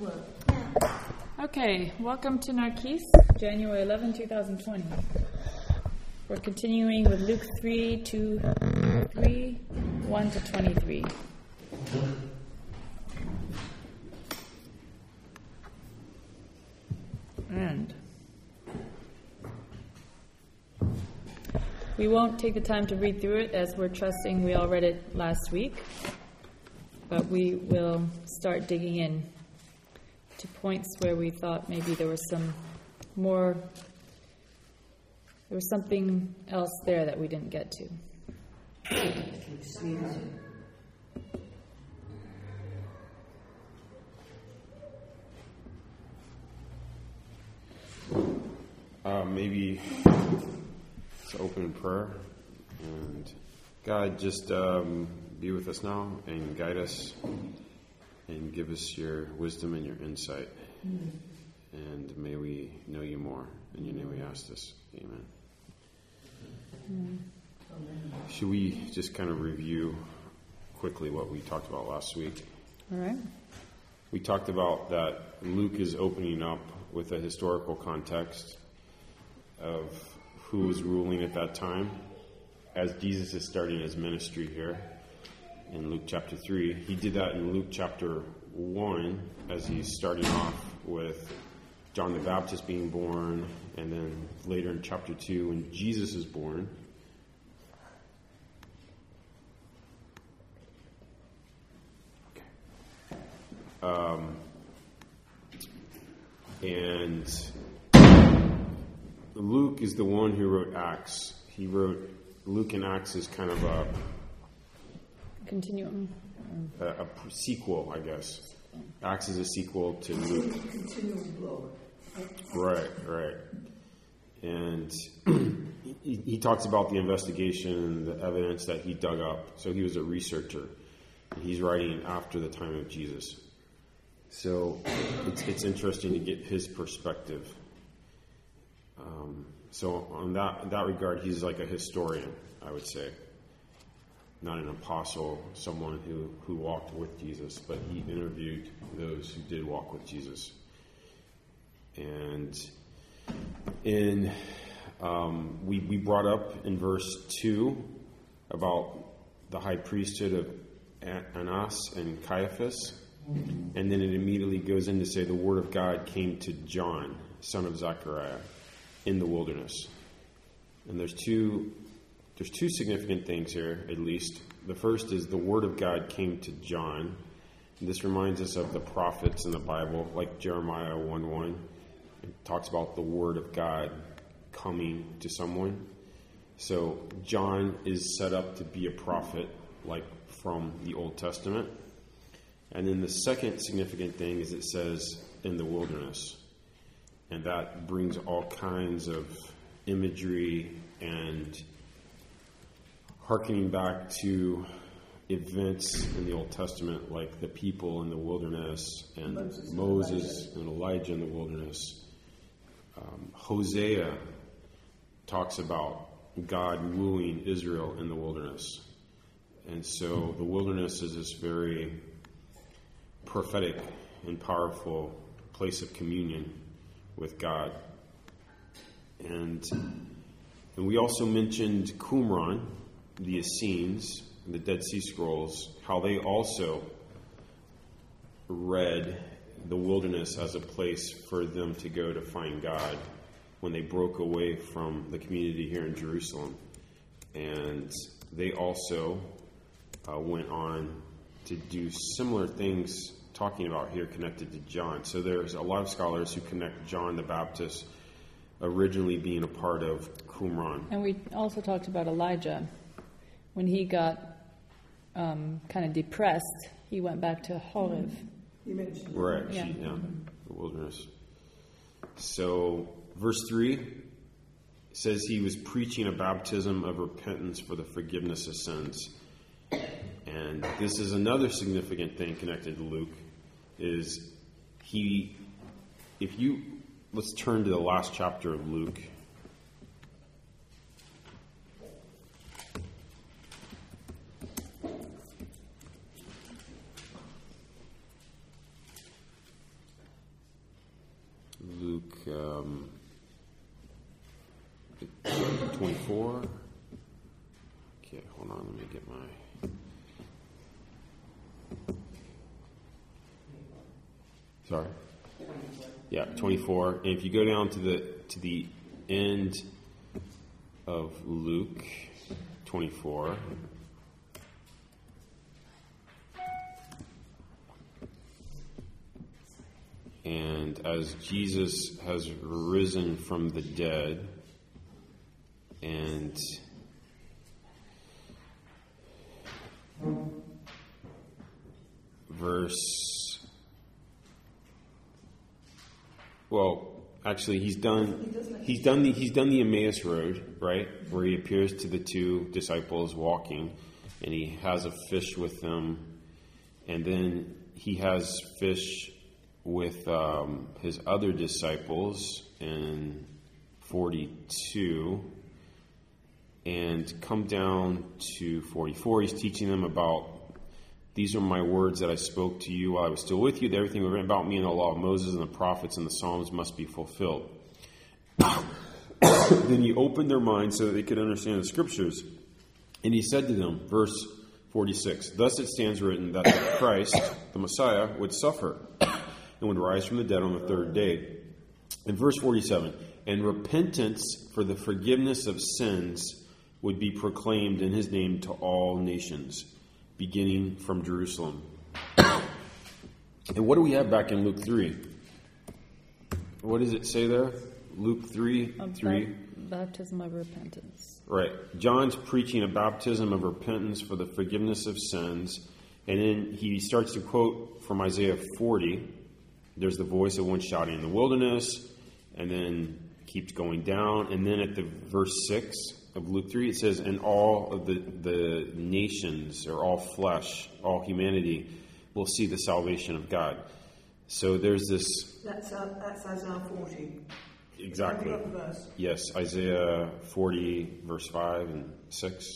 Okay, welcome to Narkis, January 11, 2020. We're continuing with Luke 1 to 23. And we won't take the time to read through it as we're trusting we all read it last week, but we will start digging in to points where we thought maybe there was something else there that we didn't get to. Maybe to open in prayer. And God, just be with us now and guide us and give us your wisdom and your insight. And may we know you more. In your name we ask this. Amen. Should we just kind of review quickly what we talked about last week? All right. We talked about that Luke is opening up with a historical context of who was ruling at that time. As Jesus is starting his ministry here in Luke chapter 3, he did that in Luke chapter 1 as he's starting off with John the Baptist being born, and then later in chapter 2 when Jesus is born. And Luke is the one who wrote Acts. He wrote Luke and Acts is kind of a continuum, a sequel, I guess. Acts is a sequel to Luke. Right. And he talks about the investigation, the evidence that he dug up. So he was a researcher. And he's writing after the time of Jesus. So it's interesting to get his perspective. So on that regard, he's like a historian, I would say. Not an apostle, someone who walked with Jesus, but he interviewed those who did walk with Jesus. And we brought up in verse 2 about the high priesthood of Annas and Caiaphas. And then it immediately goes in to say the word of God came to John, son of Zechariah, in the wilderness. And there's two significant things here, at least. The first is the word of God came to John. And this reminds us of the prophets in the Bible, like Jeremiah 1:1. It talks about the word of God coming to someone. So John is set up to be a prophet, like from the Old Testament. And then the second significant thing is it says in the wilderness. And that brings all kinds of imagery and hearkening back to events in the Old Testament, like the people in the wilderness and Moses and Elijah in the wilderness. Hosea talks about God wooing Israel in the wilderness. And so the wilderness is this very prophetic and powerful place of communion with God. And we also mentioned Qumran, the Essenes, the Dead Sea Scrolls, how they also read the wilderness as a place for them to go to find God when they broke away from the community here in Jerusalem. And they also went on to do similar things talking about here connected to John. So there's a lot of scholars who connect John the Baptist originally being a part of Qumran. And we also talked about Elijah. When he got kind of depressed, he went back to Horeb. You mentioned right, the wilderness. So verse 3 says he was preaching a baptism of repentance for the forgiveness of sins. And this is another significant thing connected to Luke, is let's turn to the last chapter of Luke. Luke 24. Okay, hold on, let me get my... Sorry. Yeah, 24. And if you go down to the end of Luke 24, and as Jesus has risen from the dead, and actually he's done the Emmaus Road, right, where he appears to the two disciples walking, and he has a fish with them, and then he has fish with his other disciples in 42, and come down to 44. He's teaching them about, these are my words that I spoke to you while I was still with you, that everything written about me in the law of Moses and the prophets and the Psalms must be fulfilled. Then he opened their minds so that they could understand the scriptures. And he said to them, verse 46, thus it stands written that the Christ, the Messiah, would suffer and would rise from the dead on the third day. In verse 47, and repentance for the forgiveness of sins would be proclaimed in his name to all nations, beginning from Jerusalem. And what do we have back in Luke 3? What does it say there? Luke 3. Baptism of repentance. Right. John's preaching a baptism of repentance for the forgiveness of sins. And then he starts to quote from Isaiah 40. There's the voice of one shouting in the wilderness. And then keeps going down. And then at the verse 6 of Luke 3, it says, and all of the nations, or all flesh, all humanity, will see the salvation of God. So there's this... That's Isaiah 40. Exactly. Verse. Yes, Isaiah 40, verse 5 and 6.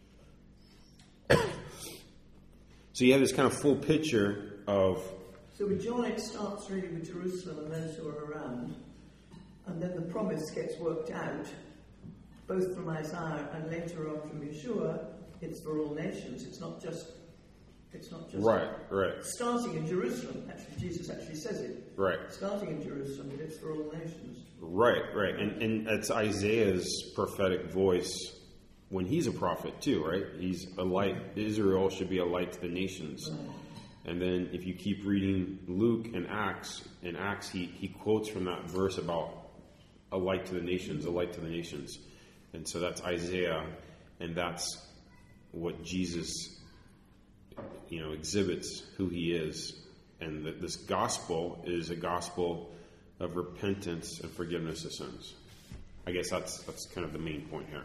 So you have this kind of full picture of... So with John, it starts really with Jerusalem and those who are around. And then the promise gets worked out, both from Isaiah and later on from Yeshua. It's for all nations. It's not just right. Starting in Jerusalem. Actually, Jesus actually says it. Right. Starting in Jerusalem, but it's for all nations. Right. And that's Isaiah's prophetic voice when he's a prophet too, right? He's a light. Israel should be a light to the nations. Right. And then if you keep reading Luke and Acts, in Acts he quotes from that verse about a light to the nations, a light to the nations. And so that's Isaiah, and that's what Jesus, exhibits who he is. And that this gospel is a gospel of repentance and forgiveness of sins. I guess that's kind of the main point here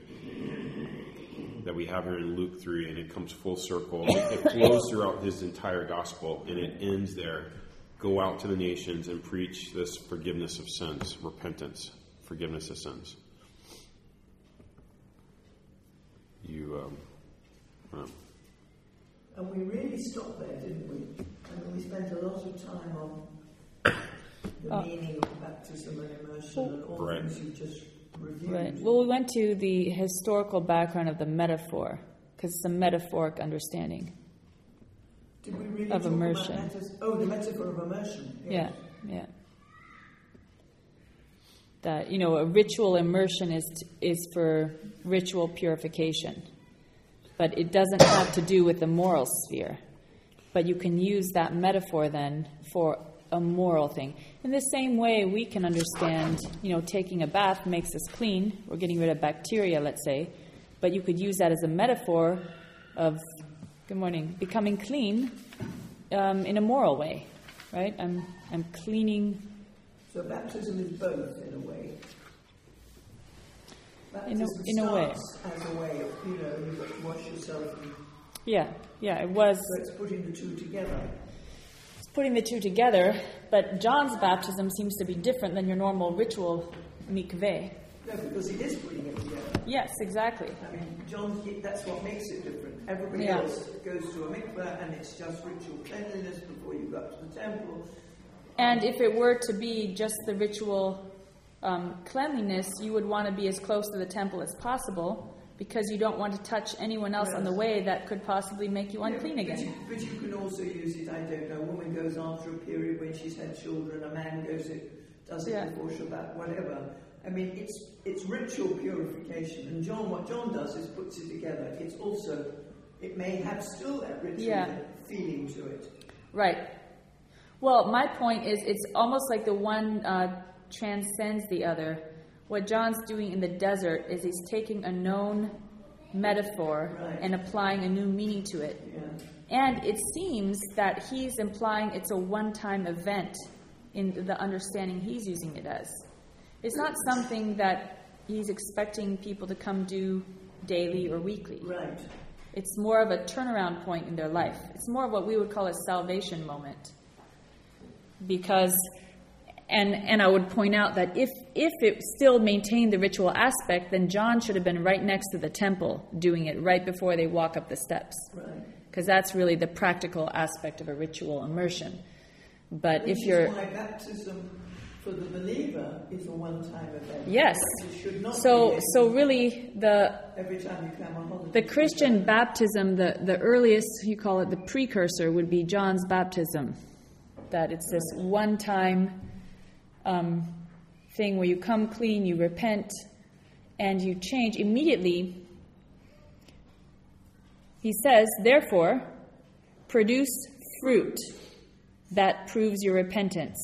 that we have here in Luke 3, and it comes full circle. It flows throughout his entire gospel, and it ends there. Go out to the nations and preach this forgiveness of sins, repentance, forgiveness of sins. And we really stopped there, didn't we? And we spent a lot of time on the meaning of baptism and immersion and all things you just reviewed. Right. Well, we went to the historical background of the metaphor, because it's a metaphoric understanding. Did we really of talk immersion. About the metaphor of immersion. Yes. Yeah. That, a ritual immersion is for ritual purification. But it doesn't have to do with the moral sphere. But you can use that metaphor then for a moral thing. In the same way, we can understand, taking a bath makes us clean. We're getting rid of bacteria, let's say. But you could use that as a metaphor of, good morning, becoming clean in a moral way, right? I'm cleaning. So baptism is both, in a way. In a way. As a way of, you've got to wash yourself. Yeah, it was. So it's putting the two together. It's putting the two together, but John's baptism seems to be different than your normal ritual mikveh. No, because it is putting it together. Yes, exactly. I mean, John, that's what makes it different. Everybody else goes to a mikveh and it's just ritual cleanliness before you go up to the temple. And if it were to be just the ritual cleanliness, you would want to be as close to the temple as possible, because you don't want to touch anyone else on the way that could possibly make you unclean again. But you can also use it, I don't know, a woman goes after a period when she's had children, a man does it before Shabbat, whatever. I mean, it's ritual purification, and what John does is puts it together. It's also, it may have still that ritual feeling to it. Right. Well, my point is, it's almost like the one transcends the other. What John's doing in the desert is he's taking a known metaphor and applying a new meaning to it. Yeah. And it seems that he's implying it's a one-time event in the understanding he's using it as. It's not something that he's expecting people to come do daily or weekly. Right. It's more of a turnaround point in their life. It's more of what we would call a salvation moment. Because, and I would point out that if it still maintained the ritual aspect, then John should have been right next to the temple doing it right before they walk up the steps. Right. Because that's really the practical aspect of a ritual immersion. But Which is why baptism for the believer is a one-time event. Yes. It should not so really every time you come on holiday. The Christian baptism, the earliest, you call it the precursor, would be John's baptism. That it's this one-time thing where you come clean, you repent, and you change immediately. He says, therefore, produce fruit that proves your repentance.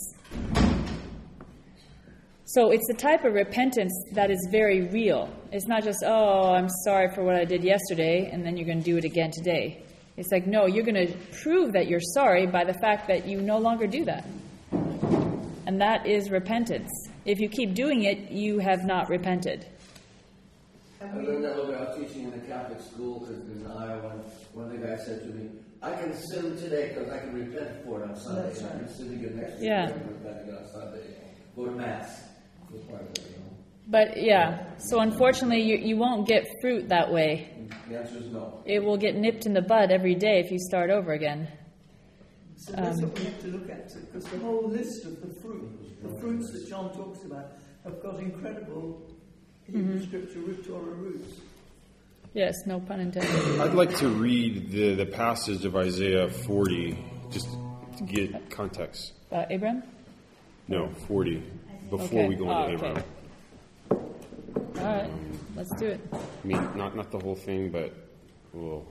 So it's the type of repentance that is very real. It's not just, oh, I'm sorry for what I did yesterday, and then you're going to do it again today. It's like, no, you're going to prove that you're sorry by the fact that you no longer do that. And that is repentance. If you keep doing it, you have not repented. I learned that when I was teaching in a Catholic school, because in Iowa, one of the guys said to me, I can sin today because I can repent for it on Sunday. That's right. I can sin again next week and repent again on Sunday. Go to Mass. But so unfortunately you won't get fruit that way. The answer is no. It will get nipped in the bud every day if you start over again. So that's what we have to look at, because the whole list of the fruits that John talks about, have got incredible Hebrew scripture Torah roots. Yes, no pun intended. I'd like to read the passage of Isaiah 40, just to get context. Abraham? No, 40. Before we go into Abraham. All right, let's do it. I mean, not the whole thing, but we'll...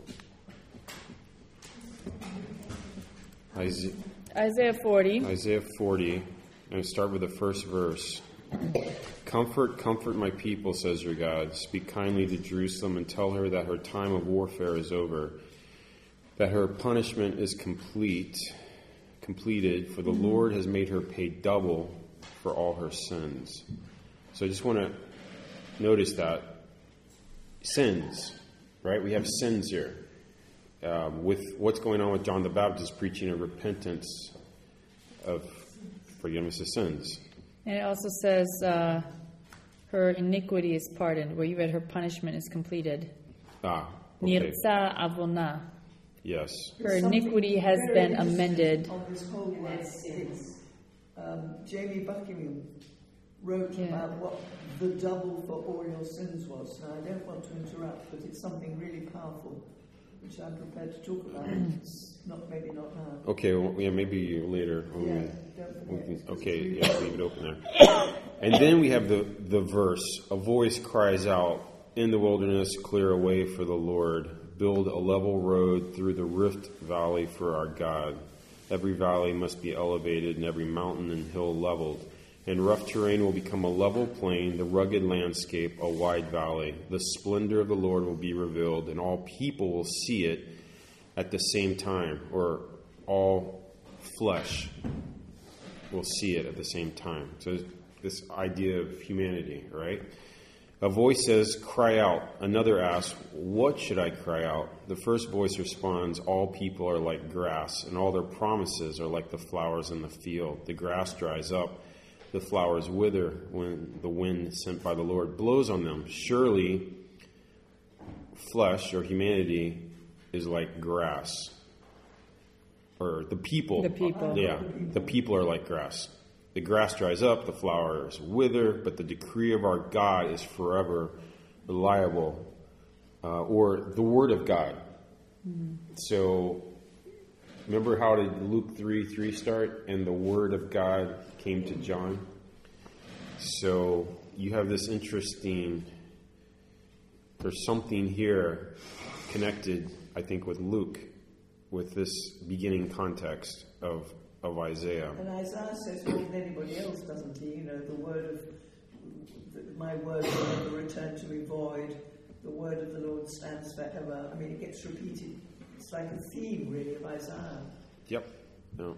Isaiah 40. Isaiah 40. I'm going to start with the first verse. Comfort, comfort my people, says your God. Speak kindly to Jerusalem and tell her that her time of warfare is over, that her punishment is completed, for the Lord has made her pay double for all her sins. So I just want to notice that. Sins, right? We have sins here. With what's going on with John the Baptist preaching a repentance of forgiveness of sins. And it also says her iniquity is pardoned, where you read her punishment is completed. Okay. Nirtza avona. Yes. Her iniquity has been amended. On this whole Jamie Buckingham wrote about what the double for all your sins was. Now, I don't want to interrupt, but it's something really powerful, which I'm prepared to talk about. It's maybe not now. Okay, well, maybe later. Don't forget. Leave it open there. And then we have the verse, a voice cries out, in the wilderness, clear a way for the Lord. Build a level road through the rift valley for our God. Every valley must be elevated and every mountain and hill leveled. And rough terrain will become a level plain, the rugged landscape a wide valley. The splendor of the Lord will be revealed, and all people will see it at the same time, or all flesh will see it at the same time. So this idea of humanity, right? A voice says, cry out. Another asks, what should I cry out? The first voice responds, all people are like grass, and all their promises are like the flowers in the field. The grass dries up, the flowers wither when the wind sent by the Lord blows on them. Surely, flesh or humanity is like grass. or the people. The people. Yeah, the people are like grass. The grass dries up, the flowers wither, but the decree of our God is forever reliable, or the word of God. So, remember how did Luke 3:3 start? And the word of God came to John. So, you have this interesting, there's something here connected, I think, with Luke, with this beginning context of Isaiah. And Isaiah says more than anybody else, doesn't he? You know, the word of, my word will never return to me void. The word of the Lord stands forever. I mean, it gets repeated. It's like a theme, really, of Isaiah. Yep. No.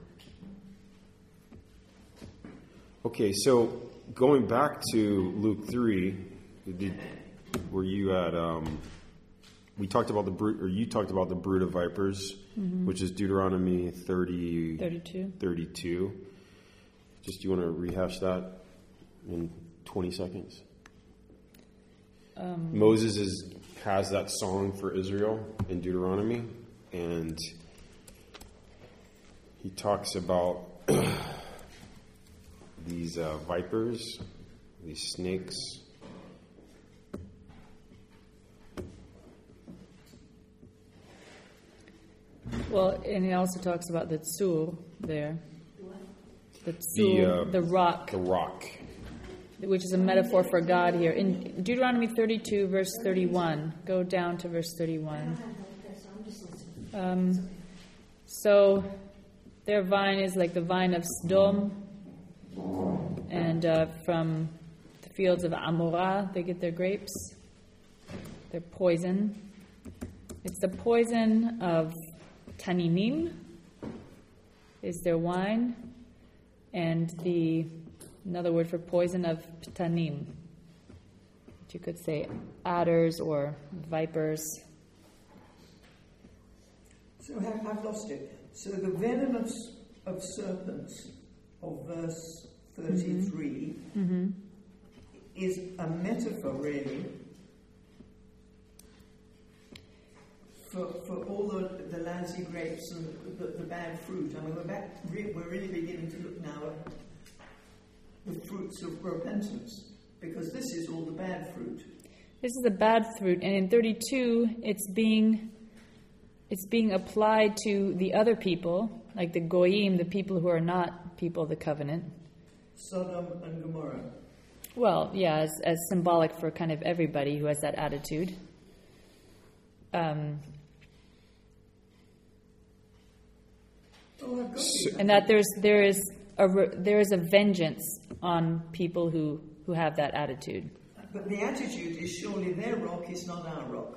Okay, so going back to Luke 3, were you at, we talked about the brood, or you talked about the brood of vipers, which is Deuteronomy 32. Just, do you want to rehash that in 20 seconds? Moses has that song for Israel in Deuteronomy, and he talks about these vipers, these snakes. Well, and he also talks about the tzul there. The tzul, the rock. The rock. Which is a metaphor for God here. In Deuteronomy 32, verse 31. Go down to verse 31. So their vine is like the vine of Sodom. And from the fields of Amorah, they get their grapes. Their poison. It's the poison of Taninim is their wine. And another word for poison of Ptanim. You could say adders or vipers. So I've lost it. So the venom of serpents, of verse 33, is a metaphor, really, for all the lousy grapes and the bad fruit. I mean, we're really beginning to look now at the fruits of repentance, because this is all the bad fruit. This is the bad fruit, and in 32, it's being applied to the other people, like the goyim, the people who are not people of the covenant. Sodom and Gomorrah. Well, yeah, as symbolic for kind of everybody who has that attitude. And that there is a vengeance on people who have that attitude. But the attitude is surely their rock is not our rock.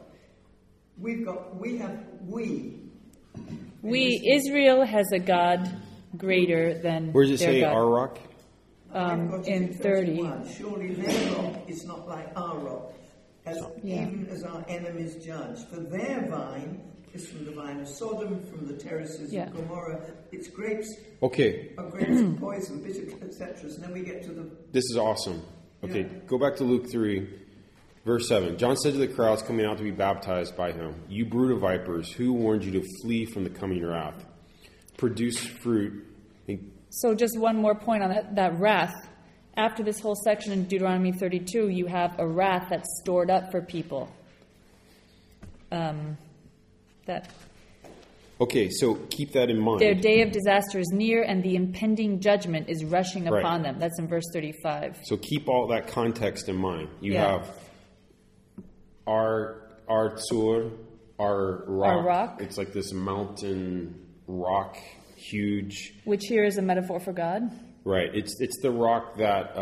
Israel has a God greater than Where does it say God. our rock? In 30. Surely their rock is not like our rock, even as our enemies judge. For their vine is from the vine of Sodom, from the terraces of Gomorrah. Its grapes are grapes of poison, bitter, etc. And then we get to the... This is awesome. Okay, go back to Luke 3, verse 7. John said to the crowds coming out to be baptized by him, "You brood of vipers, who warned you to flee from the coming wrath? Produce fruit." So just one more point on that wrath. After this whole section in Deuteronomy 32, you have a wrath that's stored up for people. Okay, so keep that in mind. Their day of disaster is near, and the impending judgment is rushing upon them. That's in verse 35. So keep all that context in mind. You have our tzur, our rock. It's like this mountain rock, huge. Which here is a metaphor for God. Right. It's the rock that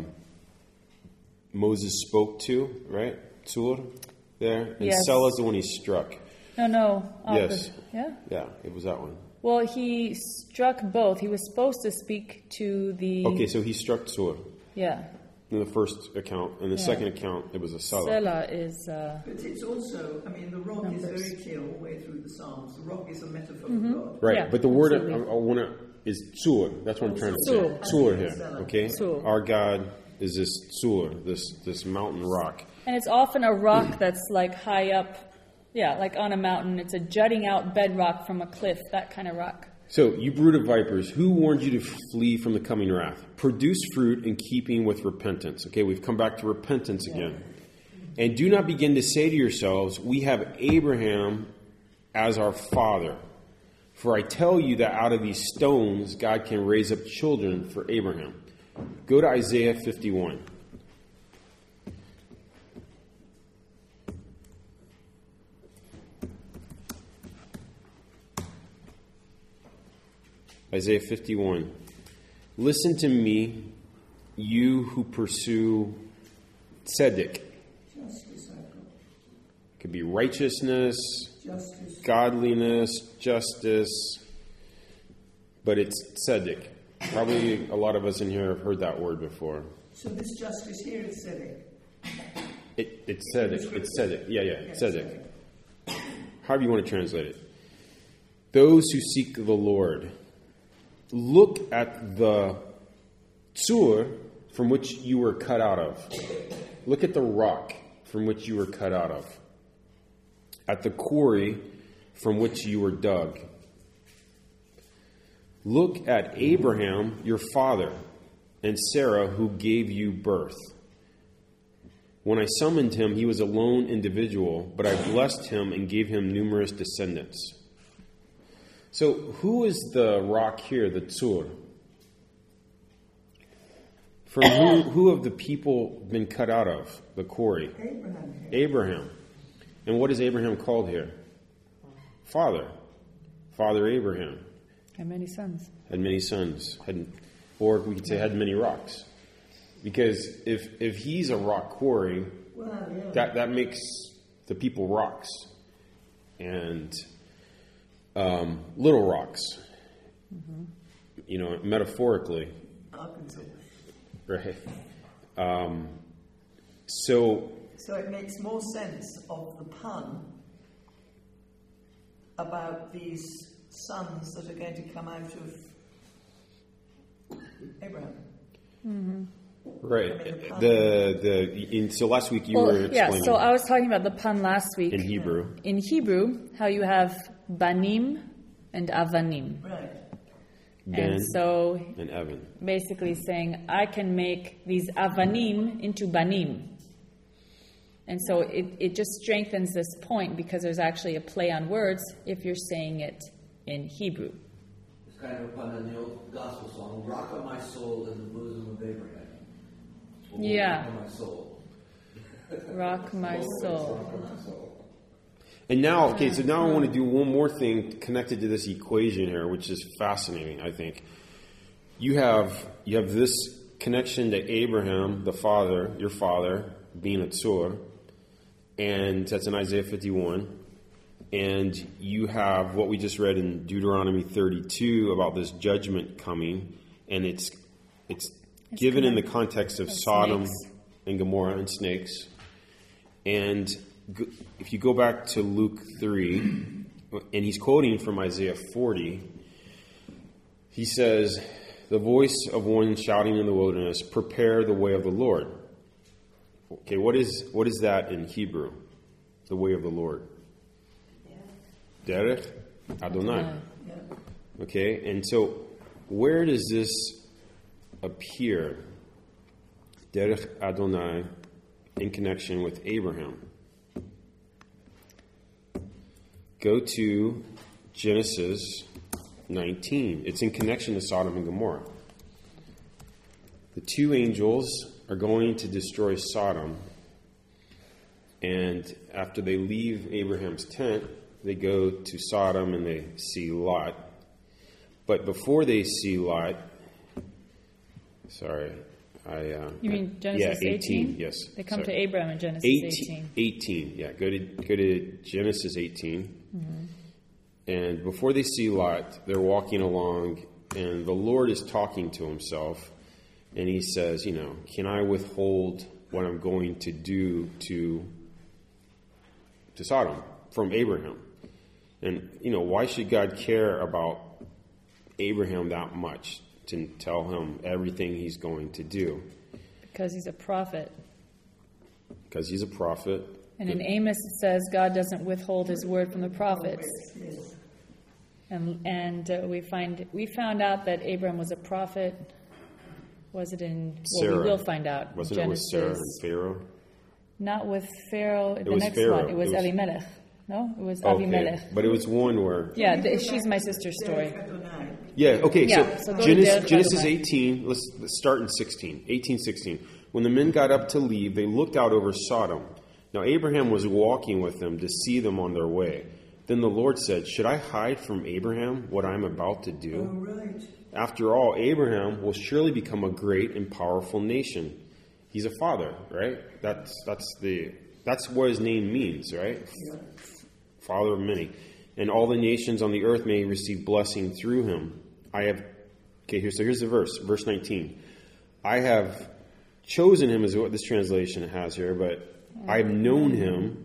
Moses spoke to, right? Tzur, there. And Selah is the one he struck. No. Yes. Yeah, it was that one. Well, he struck both. He was supposed to speak to the... Okay, so he struck Tzur. Yeah. In the first account. In the second account, it was a Selah. Selah is... But it's also, the rock is very clear all the way through the Psalms. The rock is a metaphor of God. Right, but the word I want to is Tzur. That's what I'm trying to say. Tzur here, okay? Tzur. Our God is this Tzur, this mountain rock. And it's often a rock that's like high up, like on a mountain. It's a jutting out bedrock from a cliff, that kind of rock. So, you brood of vipers, who warned you to flee from the coming wrath? Produce fruit in keeping with repentance. Okay, we've come back to repentance again. And do not begin to say to yourselves, we have Abraham as our father. For I tell you that out of these stones, God can raise up children for Abraham. Go to Isaiah 51. Isaiah 51. Listen to me, you who pursue tzedek. Could be righteousness, godliness, justice, but it's tzedek. Probably a lot of us in here have heard that word before. So this justice here is tzedek. It's tzedek. It's tzedek. Yeah, tzedek. However you want to translate it. Those who seek the Lord. Look at the tzur from which you were cut out of. Look at the rock from which you were cut out of. At the quarry from which you were dug. Look at Abraham, your father, and Sarah, who gave you birth. When I summoned him, he was a lone individual, but I blessed him and gave him numerous descendants. So, who is the rock here, the tzur? From who have the people been cut out of, the quarry? Abraham. And what is Abraham called here? Father. Father Abraham. Had many sons. Had many sons. Or we could say had many rocks. Because if he's a rock quarry, that makes the people rocks. And little rocks. Metaphorically. Right. So it makes more sense of the pun about these sons that are going to come out of Abraham. Mm-hmm. Right. So last week you were explaining. Yeah, so I was talking about the pun last week. In Hebrew. In Hebrew, how you have banim and avanim. Right. Ben and Evan. Basically saying, I can make these avanim into banim. And so it just strengthens this point because there's actually a play on words if you're saying it in Hebrew. It's kind of a pun on the old gospel song, Rock of my soul in the bosom of Abraham. Yeah. Rock of my soul. Rock my soul. And now, now I want to do one more thing connected to this equation here, which is fascinating, I think. You have this connection to Abraham, the father, your father, being a tzur, and that's in Isaiah 51. And you have what we just read in Deuteronomy 32 about this judgment coming, and it's given in the context of Sodom and Gomorrah and snakes. And if you go back to Luke 3, and he's quoting from Isaiah 40, he says, the voice of one shouting in the wilderness, prepare the way of the Lord. Okay, what is that in Hebrew? The way of the Lord. Derech Adonai. Okay, and so where does this appear? Derech Adonai in connection with Abraham. Go to Genesis 19. It's in connection to Sodom and Gomorrah. The two angels are going to destroy Sodom, and after they leave Abraham's tent, they go to Sodom and they see Lot. But before they see Lot, you mean Genesis 18? Yes. They come to Abraham in Genesis 18. 18, yeah. Go to Genesis 18. Mm-hmm. And before they see Lot, they're walking along, and the Lord is talking to himself, and he says, can I withhold what I'm going to do to Sodom from Abraham? And, why should God care about Abraham that much to tell him everything he's going to do? Because he's a prophet. Because he's a prophet. And in Amos it says God doesn't withhold his word from the prophets. And we found out that Abraham was a prophet. Was it in? Well, Sarah. we will find out. Wasn't Genesis. it with Sarah and Pharaoh? Not with Pharaoh. The was next Pharaoh. one. It was Abimelech. No, it was Abimelech. But it was one where... Yeah, she's my sister's story. Yeah, okay, Yeah, so so go to Derech Genesis Adonai. 18, let's start in 16. When the men got up to leave, they looked out over Sodom. Now Abraham was walking with them to see them on their way. Then the Lord said, should I hide from Abraham what I am about to do? Oh, right. After all, Abraham will surely become a great and powerful nation. He's a father, right? That's what his name means, right? Yeah. Father of many. And all the nations on the earth may receive blessing through him. Here's the verse, verse 19. I have chosen him, is what this translation has here, but I have known him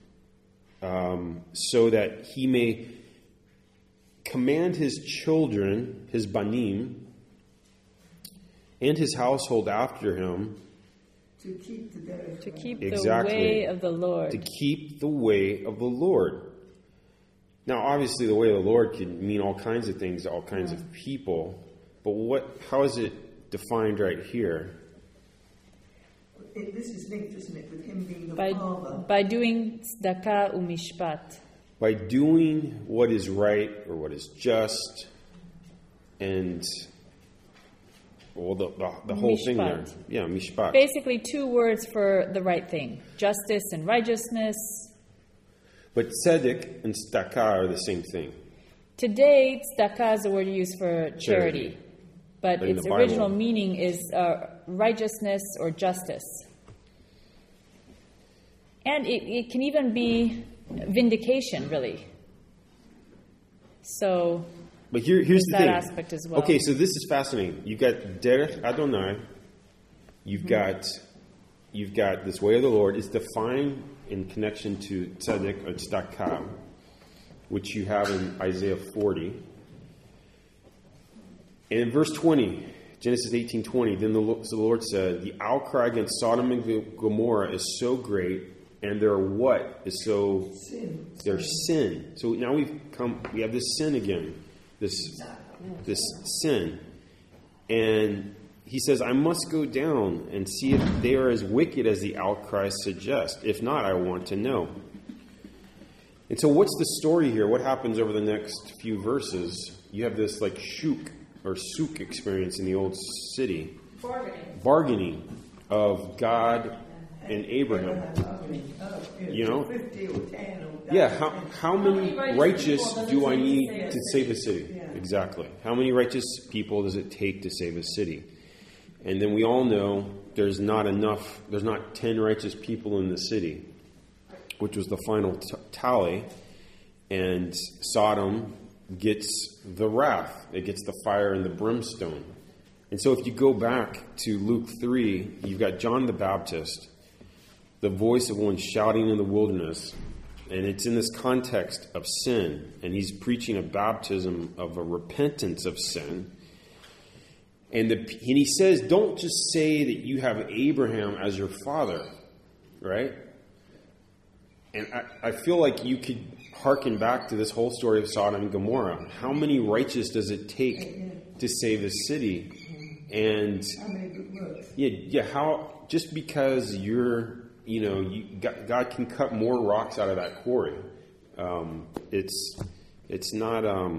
so that he may command his children, his banim, and his household after him To keep the Derech. To keep Exactly. the way of the Lord. to keep the way of the Lord. Now, obviously, the way of the Lord can mean all kinds of things to all kinds of people, but how is it defined right here? This is linked, isn't it, with him being the by father? by doing tzedakah umishpat. By doing what is right or what is just, and the whole thing there. Mishpat. Yeah, mishpat. Basically, two words for the right thing: justice and righteousness. But tzedek and tzedakah are the same thing. Today, tzedakah is the word used for charity, but But in its the Bible- original meaning is righteousness or justice. And it can even be vindication, really. So, But here's the that thing. aspect as well. Okay, so this is fascinating. You've got Derech Adonai. You've got this way of the Lord. It's defined in connection to tzedek or tzedakah, which you have in Isaiah 40. And in verse 20, Genesis 18:20, then the Lord said, the outcry against Sodom and Gomorrah is so great, and their what is so... Sin. Their sin. So now we have this sin again. This sin. And he says, I must go down and see if they are as wicked as the outcry suggests. If not, I want to know. And so what's the story here? What happens over the next few verses? You have this like shuk or souk experience in the old city. Bargaining of God and Abraham. You know? 50 or 10 or... Yeah, how many righteous do I need save a to save a city? Yeah. Exactly. How many righteous people does it take to save a city? And then we all know there's not 10 righteous people in the city, which was the final tally. And Sodom gets the wrath. It gets the fire and the brimstone. And so if you go back to Luke 3, you've got John the Baptist, the voice of one shouting in the wilderness. And it's in this context of sin. And he's preaching a baptism of a repentance of sin. And he says, don't just say that you have Abraham as your father, right? And I feel like you could hearken back to this whole story of Sodom and Gomorrah. How many righteous does it take to save a city? And How many good works? how just because God can cut more rocks out of that quarry. It's not.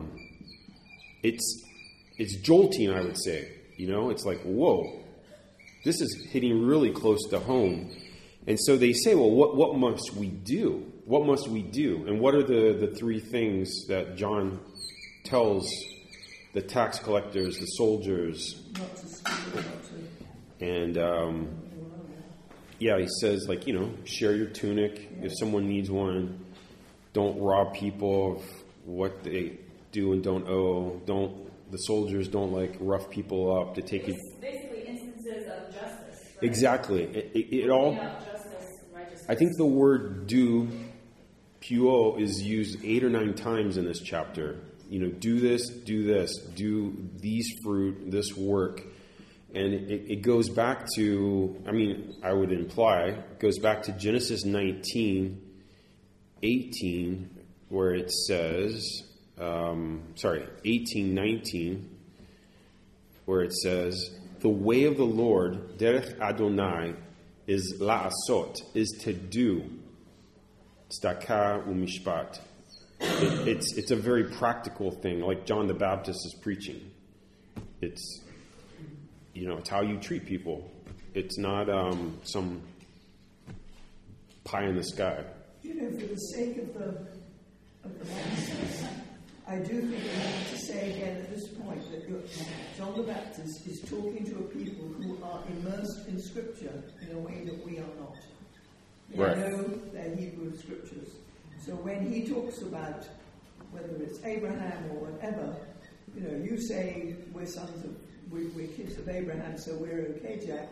It's jolting, I would say. It's like, whoa, this is hitting really close to home. And so they say, well, what must we do? What must we do? And what are the three things that John tells the tax collectors, the soldiers? Not to steal, not to... And he says, share your tunic if someone needs one. Don't rob people of what they do and don't owe. The soldiers don't rough people up to take it. Basically instances of justice. Right? Exactly. It all. Justice and righteousness. I think the word do, puo, is used 8 or 9 times in this chapter. Do this, do these fruit, this work. And it goes back to, I would imply, it goes back to Genesis 19:18, where it says, 18:19, where it says, "The way of the Lord, derech Adonai, is la'asot, is to do, tzedakah u'mishpat." It's a very practical thing, like John the Baptist is preaching. It's it's how you treat people. It's not some pie in the sky. For the sake of the masses, I do think we have to say again at this point that John the Baptist is talking to a people who are immersed in Scripture in a way that we are not. They know their Hebrew Scriptures. So when he talks about whether it's Abraham or whatever, you say we're kids of Abraham, so we're okay, Jack.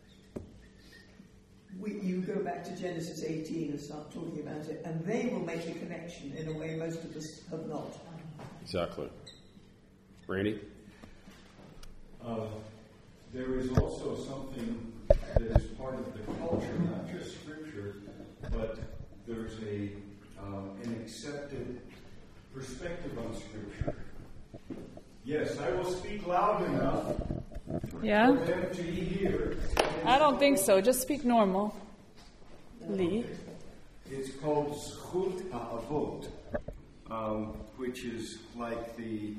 You go back to Genesis 18 and start talking about it, and they will make the connection in a way most of us have not. Exactly. Randy? There is also something that is part of the culture, not just Scripture, but there's an accepted perspective on Scripture. Yes, I will speak loud enough for them to hear. I don't think so. Just speak normal. Lee. It's called Zchut HaAvot, which is like the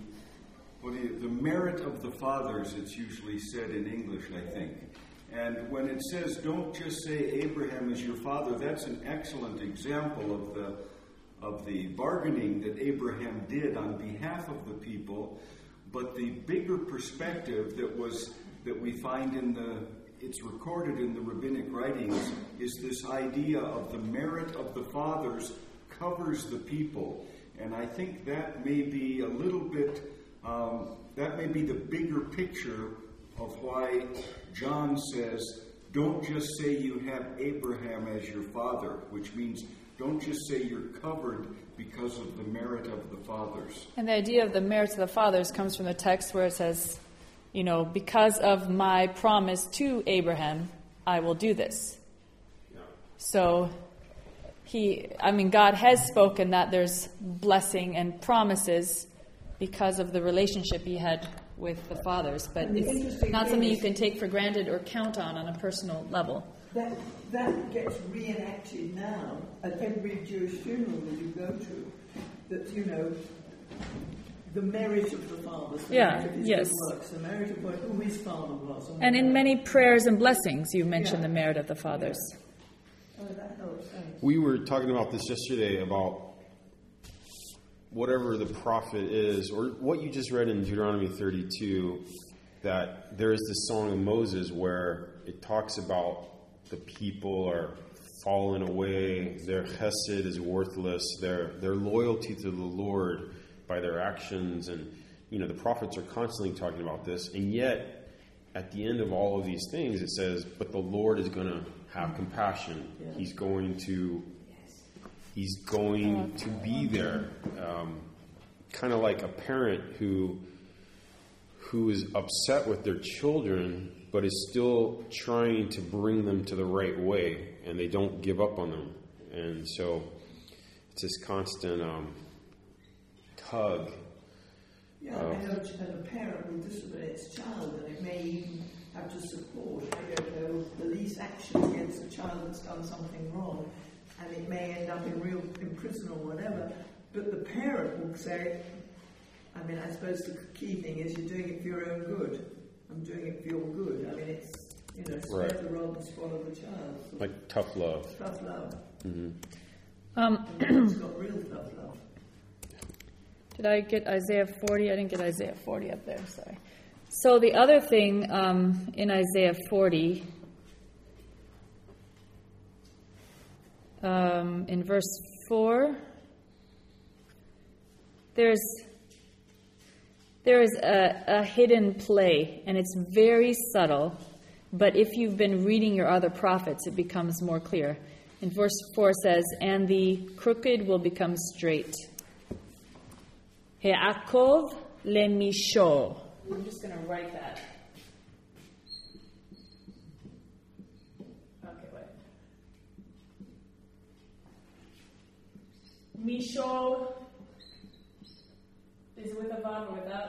merit of the fathers, it's usually said in English, I think. And when it says, don't just say Abraham is your father, that's an excellent example of the bargaining that Abraham did on behalf of the people. But the bigger perspective that we find it's recorded in the rabbinic writings is this idea of the merit of the fathers covers the people. And I think that may be a little bit, that may be the bigger picture of why John says, don't just say you have Abraham as your father, which means don't just say you're covered because of the merit of the fathers. And the idea of the merit of the fathers comes from the text where it says, because of my promise to Abraham, I will do this. Yeah. So God has spoken that there's blessing and promises because of the relationship he had with the fathers, but it's not something you can take for granted or count on a personal level. That gets reenacted now at every Jewish funeral that you go to. That the merit of the fathers, the merit of his good works, the merit of who his father was. And in many prayers and blessings, you mention the merit of the fathers. Oh, that helps. Thanks. We were talking about this yesterday about whatever the prophet is, or what you just read in Deuteronomy 32, that there is this song of Moses where it talks about the people are fallen away, their chesed is worthless, their loyalty to the Lord by their actions, and the prophets are constantly talking about this, and yet at the end of all of these things it says, but the Lord is going to have compassion. Yeah. He's going to be there, kind of like a parent who is upset with their children but is still trying to bring them to the right way, and they don't give up on them. And so it's this constant tug. Yeah, and a parent will discipline its child, and it may even have to support, police action against a child that's done something wrong, and it may end up in prison or whatever. But the parent will say, I suppose the key thing is you're doing it for your own good. I'm doing it for your good. It's, spare the rod and spoil the child. Like tough love. Tough love. Mm-hmm. It's got real tough love. Did I get Isaiah 40? I didn't get Isaiah 40 up there, sorry. So the other thing in Isaiah 40, in verse 4, there is a hidden play, and it's very subtle, but if you've been reading your other prophets, it becomes more clear. In verse 4 it says, and the crooked will become straight. He'akov lemisho. I'm just going to write that. Okay, wait. Misho Is it with a vav or without?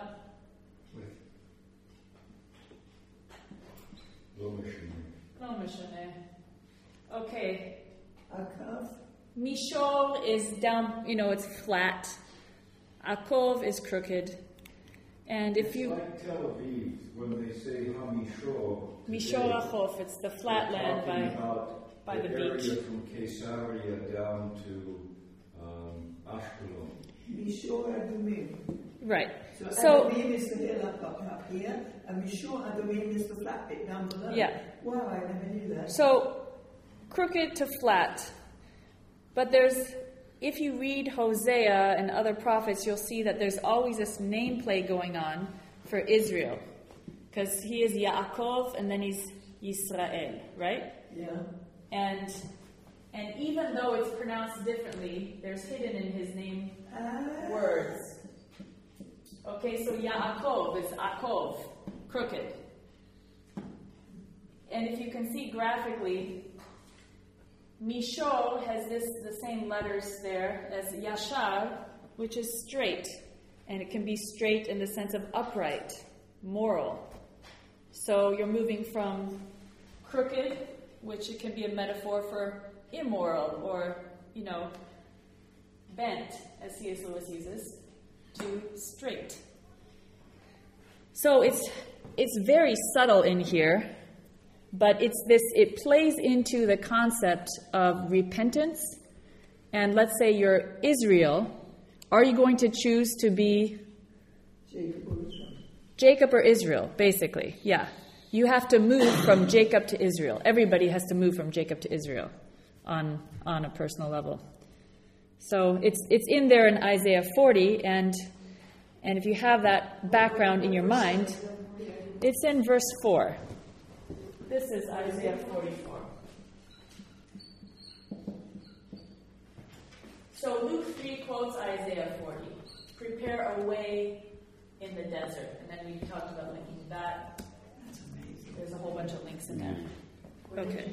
No mishane. Okay. Akav. Mishol is down, it's flat. Akov is crooked. And if you... It's like Tel Aviv, when they say HaMishor. Mishor Achov, it's the flat land by the area beach. from Caesarea down to Ashkelon. Mishor Adumim. Right. So Adumim is the hill up here, and Mishor Adumim is the flat bit down below. Yeah. Wow, I never knew that. So, crooked to flat. But if you read Hosea and other prophets, you'll see that there's always this name play going on for Israel. Because he is Yaakov and then he's Yisrael, right? Yeah. And even though it's pronounced differently, there's hidden in his name words. Okay, so Yaakov is Akov, crooked. And if you can see graphically, Mishol has the same letters there as Yashar, which is straight. And it can be straight in the sense of upright, moral. So you're moving from crooked, which it can be a metaphor for immoral or, bent, as C.S. Lewis uses, to straight. So it's very subtle in here. But it plays into the concept of repentance. And let's say you're Israel. Are you going to choose to be Jacob or Israel, basically? Yeah. You have to move from Jacob to Israel. Everybody has to move from Jacob to Israel on a personal level. So it's in there in Isaiah 40, and if you have that background in your mind, it's in verse 4. This is Isaiah 44. So Luke 3 quotes Isaiah 40. Prepare a way in the desert. And then we talked about linking that. That's amazing. There's a whole bunch of links in there. Okay.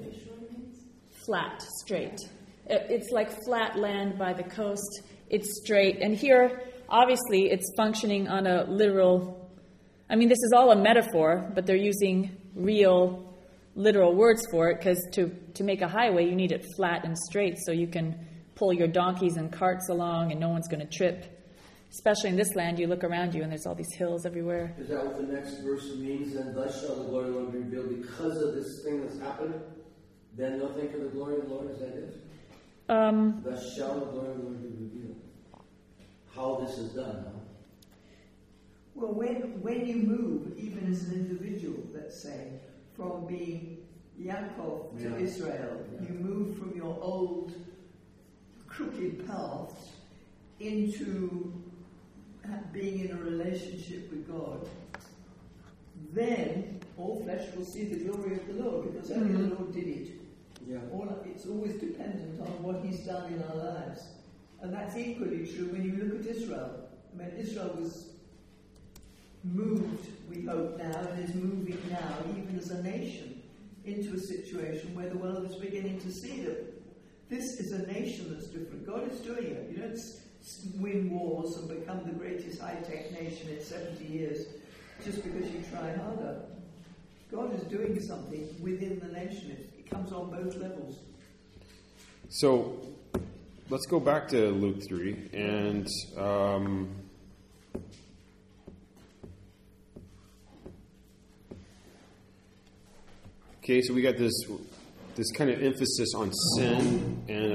Flat, straight. It's like flat land by the coast. It's straight. And here, obviously, it's functioning on a literal... this is all a metaphor, but they're using real, literal words for it, because to make a highway, you need it flat and straight so you can pull your donkeys and carts along and no one's going to trip. Especially in this land, you look around you and there's all these hills everywhere. Is that what the next verse means? And thus shall the glory of the Lord be revealed because of this thing that's happened? Then they'll think of the glory of the Lord, is that it? Thus shall the glory of the Lord be revealed. How this is done, huh? Well, when you move, even as an individual, let's say, from being Yaakov to Israel, you move from your old crooked paths into being in a relationship with God. Then all flesh will see the glory of the Lord, because only the Lord did it. Yeah. It's always dependent on what He's done in our lives. And that's equally true when you look at Israel. Israel was moved, we hope now, and is moving now, even as a nation, into a situation where the world is beginning to see that this is a nation that's different. God is doing it. You don't win wars and become the greatest high-tech nation in 70 years just because you try harder. God is doing something within the nation. It comes on both levels. So let's go back to Luke 3 and okay, so we got this kind of emphasis on sin and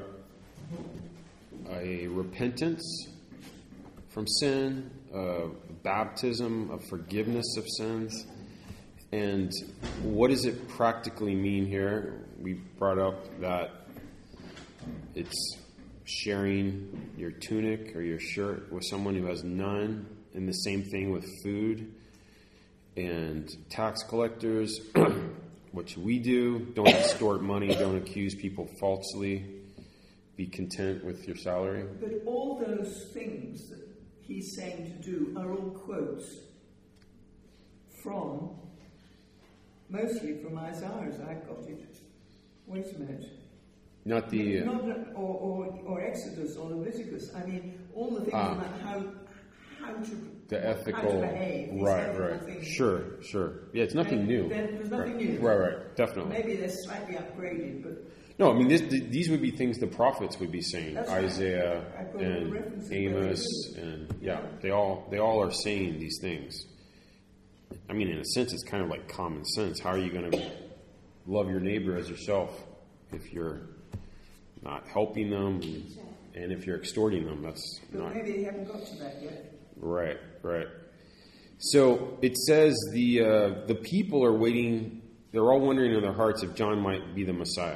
a repentance from sin, baptism of forgiveness of sins. And what does it practically mean here? We brought up that it's sharing your tunic or your shirt with someone who has none, and the same thing with food and tax collectors, which we do. Don't extort money, don't accuse people falsely, be content with your salary. But all those things that he's saying to do are all quotes from, mostly from Isaiah, as I got it. Wait a minute. Not the... or Exodus or Leviticus. All the things about how to the ethical, how to behave. These right. things. Sure. Yeah, it's nothing new. There's nothing new. Right, definitely. Maybe they're slightly upgraded, but No, I mean these would be things the prophets would be saying. That's right. Isaiah I put the and references Amos, there, and they all are saying these things. I mean, in a sense, it's kind of like common sense. How are you going to love your neighbor as yourself if you're not helping them, and if you're extorting them? That's but not maybe they haven't got to that yet. right. So it says the people are waiting. They're all wondering in their hearts if John might be the Messiah.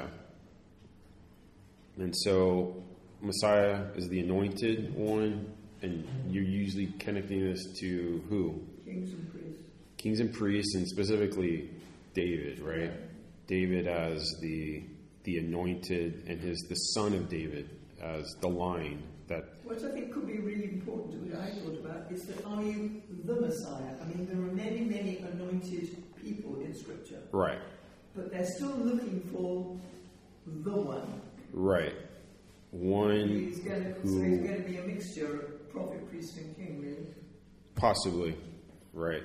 And so Messiah is the anointed one, and you're usually connecting this to who? Kings and priests. Kings and priests, and specifically David, right? David as the anointed, and the son of David as the line that. What I think could be really important, which I thought about, is that are you the Messiah? I mean, there are many, many anointed people in Scripture. Right. But they're still looking for the one. Right. One He's going to be a mixture of prophet, priest, and king, really. Possibly. Right.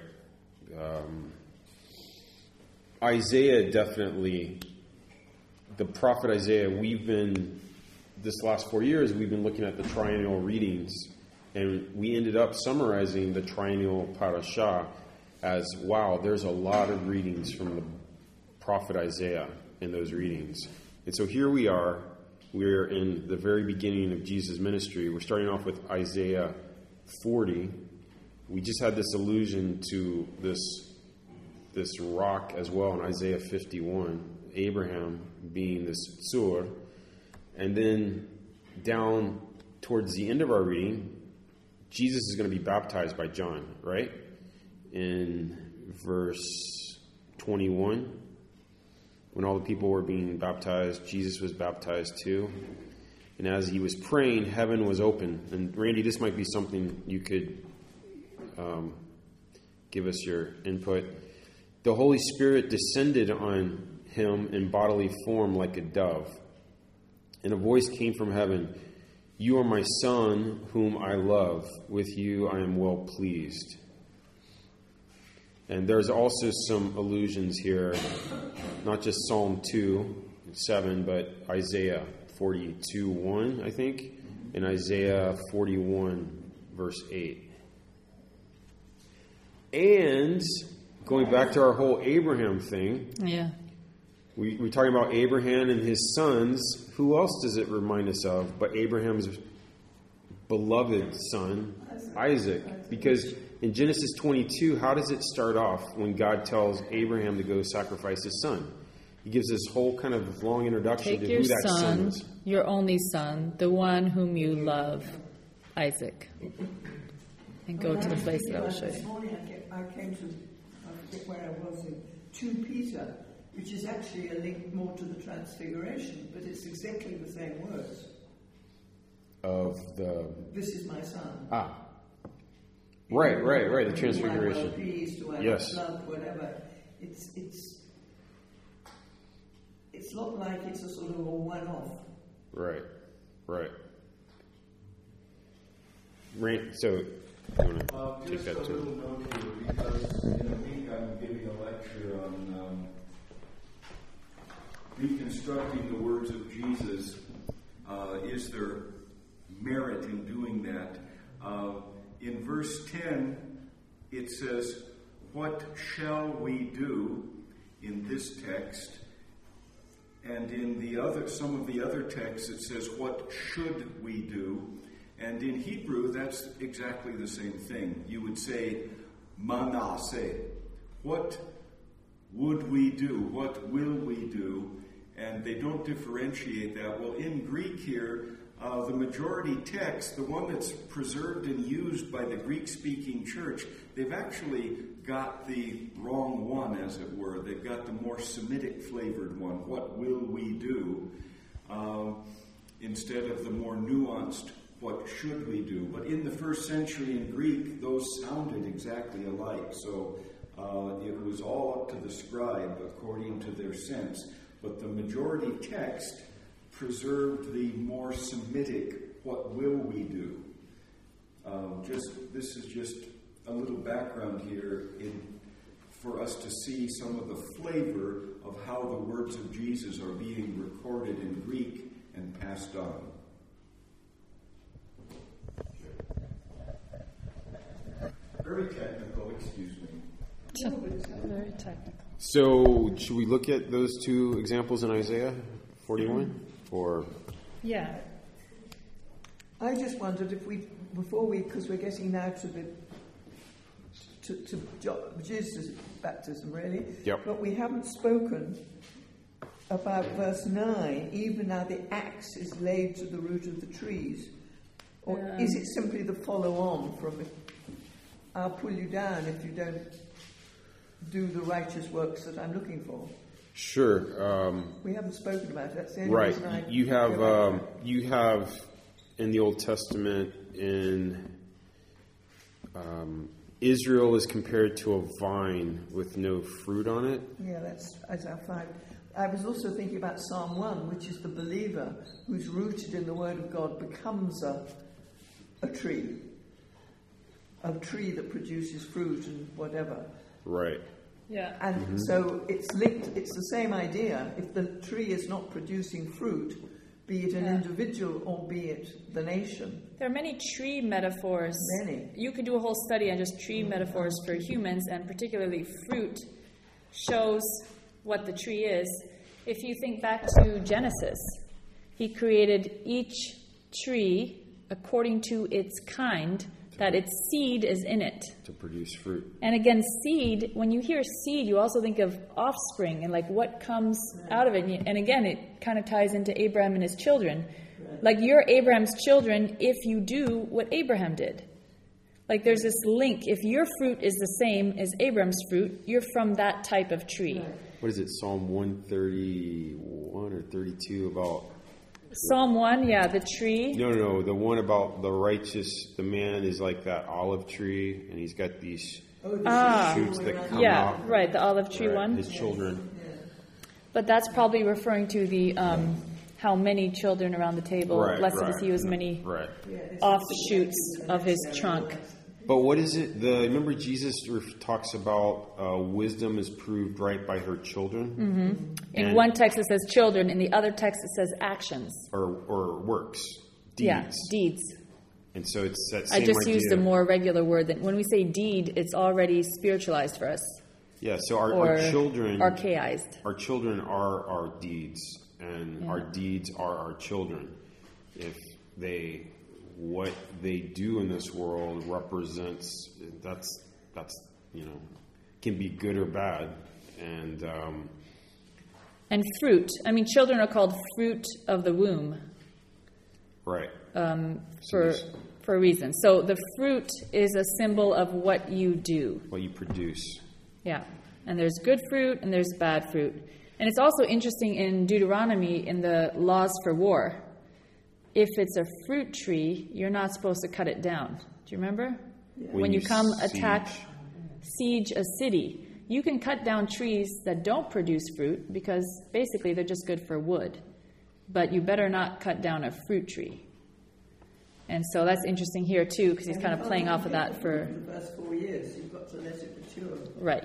Isaiah definitely, the prophet Isaiah, this last 4 years, we've been looking at the triennial readings, and we ended up summarizing the triennial parashah as, wow, there's a lot of readings from the prophet Isaiah in those readings. And so here we are. We're in the very beginning of Jesus' ministry. We're starting off with Isaiah 40. We just had this allusion to this rock as well in Isaiah 51, Abraham being this Tzur. And then down towards the end of our reading, Jesus is going to be baptized by John, right? In verse 21, when all the people were being baptized, Jesus was baptized too. And as he was praying, heaven was open. And Randy, this might be something you could give us your input. The Holy Spirit descended on him in bodily form like a dove. And a voice came from heaven, "You are my Son, whom I love. With you I am well pleased." And there's also some allusions here, not just Psalm 2:7, but Isaiah 42:1, I think, and Isaiah 41, verse 8. And going back to our whole Abraham thing, we're talking about Abraham and his sons. Who else does it remind us of but Abraham's beloved son, Isaac? Because in Genesis 22, how does it start off when God tells Abraham to go sacrifice his son? He gives this whole kind of long introduction to who that son is. Your only son, the one whom you love, Isaac. And go to the place that I will show This you. morning I came to, I forget where I was, in 2 Peter, which is actually a link more to the Transfiguration, but it's exactly the same words. This is my son. Right, the Transfiguration. Well pleased, do I Yes. love, whatever. It's not like it's a sort of a one-off. Right. So, you want to take Just that a little too? note here, because in a week I'm giving a lecture on reconstructing the words of Jesus. Is there merit in doing that? In verse 10, it says, "What shall we do?" in this text. And in some of the other texts, it says, "What should we do?" And in Hebrew, that's exactly the same thing. You would say, "Manaseh." What would we do? What will we do? And they don't differentiate that. Well, in Greek here, the majority text, the one that's preserved and used by the Greek-speaking church, they've actually got the wrong one, as it were. They've got the more Semitic-flavored one, "What will we do?" Instead of the more nuanced, "What should we do?" But in the first century in Greek, those sounded exactly alike. So it was all up to the scribe according to their sense. But the majority text preserved the more Semitic, "What will we do?" This is just a little background here for us to see some of the flavor of how the words of Jesus are being recorded in Greek and passed on. Very technical, excuse me. Very technical. So, should we look at those two examples in Isaiah 41? Or Yeah. I just wondered if because we're getting now to Jesus' baptism, really. Yep. But we haven't spoken about verse 9, even now the axe is laid to the root of the trees. Or is it simply the follow on from I'll pull you down if you don't do the righteous works that I'm looking for? sure. We haven't spoken about it. That's the only Right. reason I You have in the Old Testament Israel is compared to a vine with no fruit on it. Yeah, that's Isaiah 5. I was also thinking about Psalm 1, which is the believer who's rooted in the Word of God becomes a tree that produces fruit and whatever. Right. Yeah. And so it's linked, it's the same idea. If the tree is not producing fruit, be it an individual or be it the nation. There are many tree metaphors. Many. You could do a whole study on just tree metaphors for humans, and particularly fruit shows what the tree is. If you think back to Genesis, he created each tree according to its kind, that its seed is in it. To produce fruit. And again, seed, when you hear seed, you also think of offspring and like what comes out of it. And again, it kind of ties into Abraham and his children. Like you're Abraham's children if you do what Abraham did. Like there's this link. If your fruit is the same as Abraham's fruit, you're from that type of tree. What is it, Psalm 131 or 32 about... Psalm 1, the tree. No, the one about the righteous, the man is like that olive tree, and he's got these shoots that come out. Right, the olive tree one. His children. But that's probably referring to the how many children around the table. Blessed is he who has many offshoots of his trunk. But what is it? Remember Jesus talks about wisdom is proved right by her children? Mm-hmm. In one text it says children, in the other text it says actions. Or works, deeds. Yeah, deeds. And so it's that same I just idea. used a more regular word. Than when we say deed, it's already spiritualized for us. Yeah, so our children... Archaized. Our children are our deeds, and our deeds are our children. If what they do in this world represents that's can be good or bad, and fruit. I mean, children are called fruit of the womb, right? For a reason. So the fruit is a symbol of what you do, what you produce. Yeah, and there's good fruit and there's bad fruit, and it's also interesting in Deuteronomy in the laws for war. If it's a fruit tree, you're not supposed to cut it down. Do you remember? Yeah. When you come siege a city, you can cut down trees that don't produce fruit because basically they're just good for wood. But you better not cut down a fruit tree. And so that's interesting here too, because he's kind of playing off of that for the first 4 years. You've got to let it mature. Right.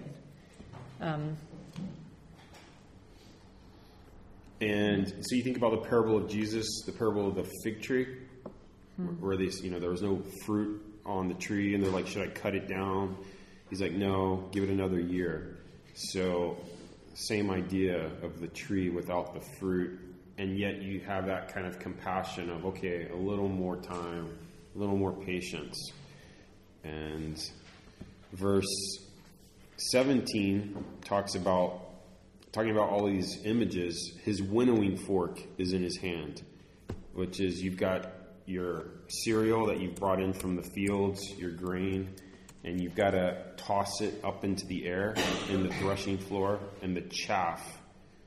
And so you think about the parable of Jesus, the parable of the fig tree, where there was no fruit on the tree, and they're like, should I cut it down? He's like, no, give it another year. So same idea of the tree without the fruit, and yet you have that kind of compassion of, okay, a little more time, a little more patience. And verse 17 talking about all these images. His winnowing fork is in his hand, which is you've got your cereal that you've brought in from the fields, your grain, and you've got to toss it up into the air in the threshing floor, and the chaff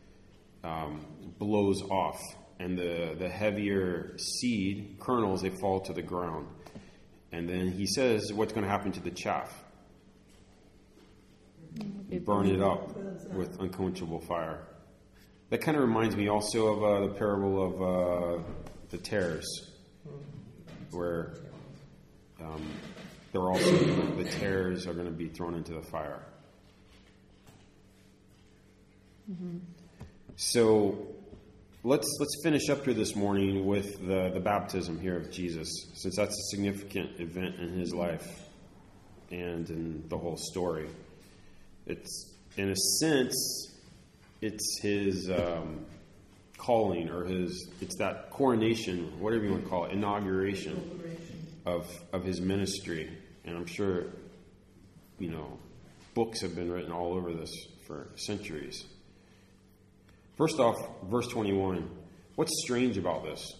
blows off, and the heavier seed kernels, they fall to the ground. And then he says, what's going to happen to the chaff? You burn it up with unquenchable fire. That kind of reminds me also of the parable of the tares, where they're also the tares are going to be thrown into the fire. Mm-hmm. So let's finish up here this morning with the baptism here of Jesus, since that's a significant event in his life and in the whole story. It's, in a sense, it's his calling, or it's that coronation, whatever you want to call it, inauguration of his ministry. And I'm sure, books have been written all over this for centuries. First off, verse 21. What's strange about this?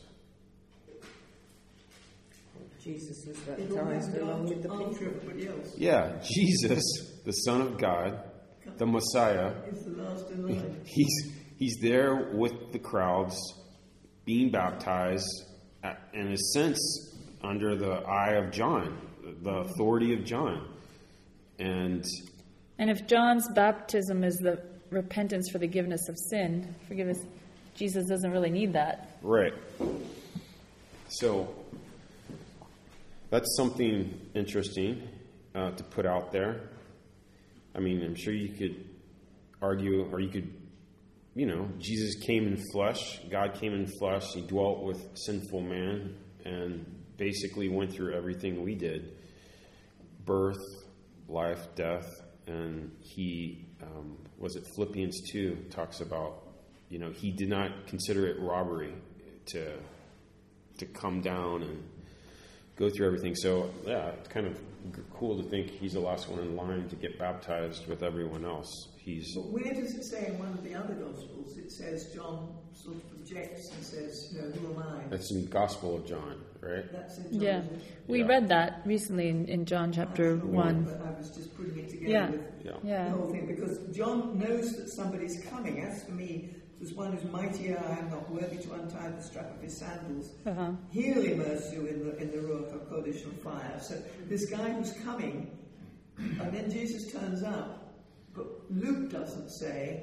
Jesus was baptized along with the people. Everybody else. Yeah, Jesus, the Son of God, the Messiah. He's the last in line. He's there with the crowds, being baptized, in a sense, under the eye of John, the authority of John. And if John's baptism is the repentance for the forgiveness, Jesus doesn't really need that. Right. So that's something interesting to put out there. I mean, I'm sure you could argue, or you could, Jesus came in flesh. God came in flesh. He dwelt with sinful man and basically went through everything we did. Birth, life, death. And he, was it Philippians 2, talks about, he did not consider it robbery to come down and go through everything. So, yeah, it's kind of cool to think he's the last one in line to get baptized with everyone else. But where does it say in one of the other Gospels? It says John sort of objects and says, who am I? That's in the Gospel of John, right? That's in John. Yeah. We read that recently in John chapter 1. But I was just putting it together with the whole thing, because John knows that somebody's coming. As for me, there's one who's mightier, I am not worthy to untie the strap of his sandals. He'll immerse you in the Ruach HaKodesh and fire. So this guy who's coming, and then Jesus turns up, but Luke doesn't say,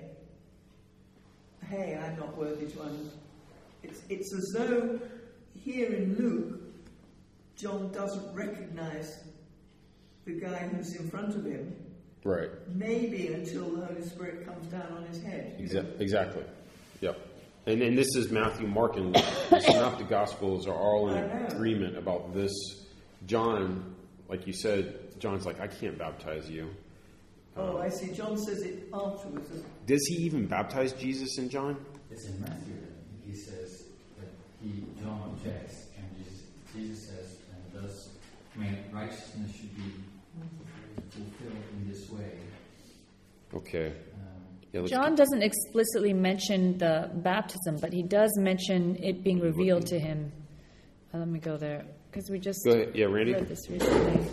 hey, I'm not worthy to It's as though here in Luke, John doesn't recognize the guy who's in front of him. Right. Maybe until the Holy Spirit comes down on his head. Exactly. Yep. And this is Matthew, Mark, and the Synoptic Gospels are all in agreement about this. John, like you said, John's like, I can't baptize you. Oh, I see. John says it afterwards. Does he even baptize Jesus in John? It's in Matthew. He says that John objects, and Jesus says, and thus, righteousness should be fulfilled in this way. Okay. John doesn't explicitly mention the baptism, but he does mention it being revealed to him. Let me go there, because we just read this recently.